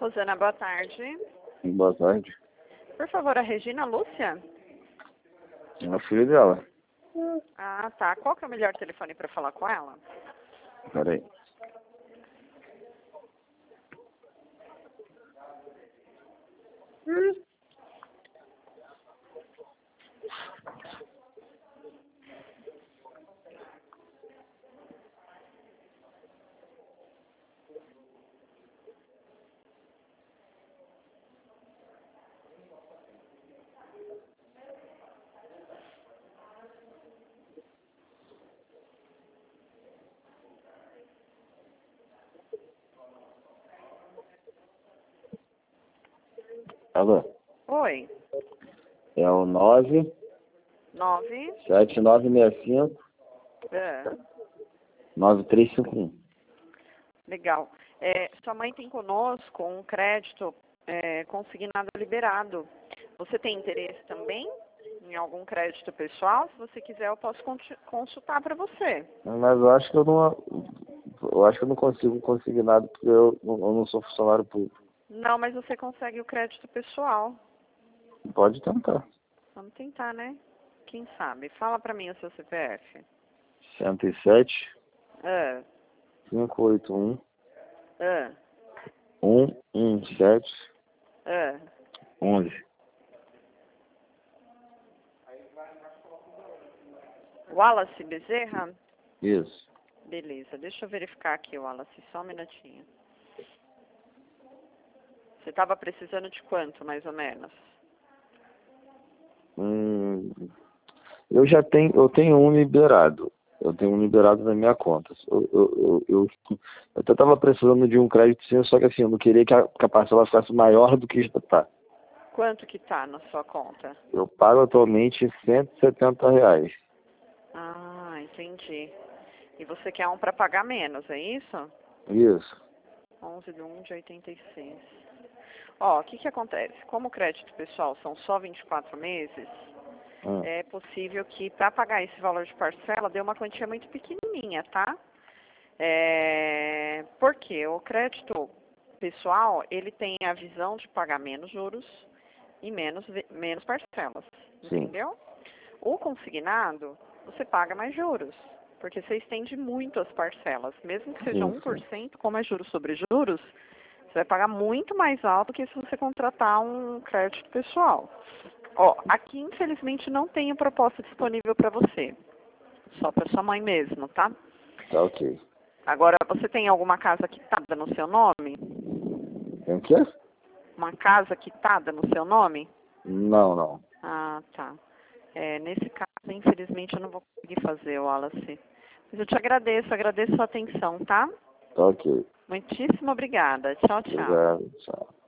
Rosana, boa tarde. Boa tarde. Por favor, a Regina Lúcia? É a filha dela. Ah, tá. Qual que é o melhor telefone para falar com ela? Peraí. Alô? Oi. É o 9. 7965 É. 9351. Legal. Sua mãe tem conosco um crédito consignado liberado. Você tem interesse também em algum crédito pessoal? Se você quiser, eu posso consultar para você. Mas eu acho que eu não consigo conseguir nada porque eu não sou funcionário público. Não, mas você consegue o crédito pessoal. Pode tentar. Vamos tentar, né? Quem sabe? Fala para mim o seu CPF. 107 Ah, 581 ah, 117 ah. 11. Wallace Bezerra? Isso. Beleza, deixa eu verificar aqui, Wallace, só um minutinho. Você estava precisando de quanto, mais ou menos? Eu tenho um liberado. Eu tenho um liberado na minha conta. Eu até estava precisando de um crédito sim, só que assim, eu não queria que a parcela ficasse maior do que já está. Quanto que tá na sua conta? Eu pago atualmente R$ 170. Ah, entendi. E você quer um para pagar menos, é isso? Isso. 11/1/86. Ó, o que que acontece? Como o crédito pessoal são só 24 meses, é possível que para pagar esse valor de parcela dê uma quantia muito pequenininha, tá? Porque o crédito pessoal, ele tem a visão de pagar menos juros e menos parcelas, Sim. entendeu? O consignado, você paga mais juros, porque você estende muito as parcelas. Mesmo que seja 1%, como é juros sobre juros, você vai pagar muito mais alto que se você contratar um crédito pessoal. Ó, aqui infelizmente não tem proposta disponível para você, só para sua mãe mesmo, tá? Tá ok. Agora, você tem alguma casa quitada no seu nome? Tem o quê? Uma casa quitada no seu nome? Não. Ah, tá. Nesse caso, infelizmente, eu não vou conseguir fazer, Wallace. Mas eu te agradeço a sua atenção, tá? Tá ok. Muitíssimo obrigada. Tchau, tchau. Obrigado. Tchau.